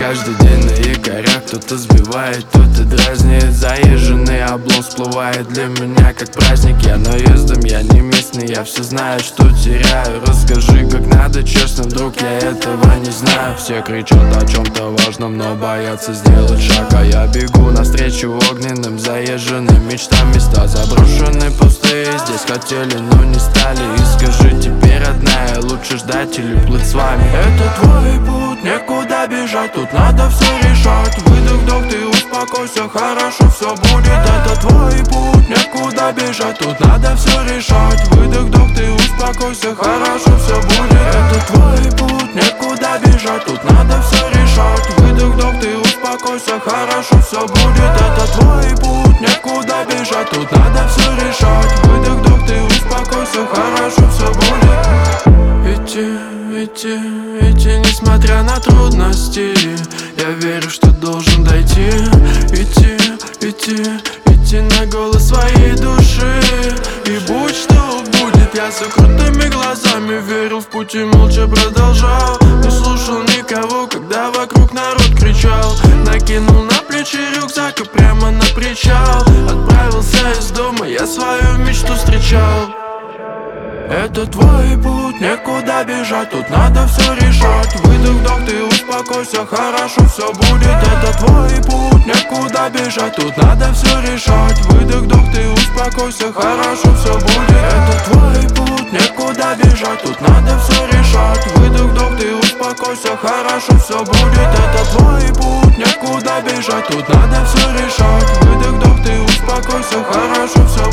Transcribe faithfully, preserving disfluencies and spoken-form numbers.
каждый день на якорях. Кто-то сбивает, кто-то дразнит. Заезженный облом всплывает для меня как праздник. Я наездом, я не местный, я все знаю, что теряю. Расскажи, как надо, честно, друг, я этого не знаю. Все кричат о чем-то важном, но боятся сделать шаг. А я бегу навстречу огненным, заезженным мечтам. Места заброшены, пустые, здесь хотели, но не стали. И скажи теперь, родная, лучше ждать или плыть с вами. Это твой путь, некуда бежать, тут надо все решать. Выдох, вдох, ты успокойся, хорошо все будет. Это твой путь, некуда бежать, тут надо все решать. Выдох, вдох, ты успокойся, хорошо все будет. Это твой путь, некуда бежать, тут надо все решать. Выдох, вдох, ты успокойся, хорошо все будет. Это твой путь, некуда бежать, тут надо все решать. Выдох, вдох, ты успокойся, хорошо все будет. Идти, идти, идти, несмотря на трудности. Я верю, что должен дойти. Идти, идти, идти на голос своей души. И будь что будет, я с закрытыми глазами верил в путь и молча продолжал. Не слушал никого, когда вокруг народ кричал. Накинул на плечи рюкзак и прямо на причал. Отправился из дома, я свою мечту встречал. Это твой путь, некуда бежать, тут надо все решать. Выдох, вдох, ты успокойся, хорошо все будет. Это твой путь, некуда бежать, тут надо все решать. Выдох, вдох, ты успокойся, хорошо все будет. Это твой путь, некуда бежать, тут надо все решать. Выдох, вдох, ты успокойся, хорошо все будет. Это твой путь, некуда бежать, тут надо все решать. Выдох, вдох, ты успокойся, хорошо все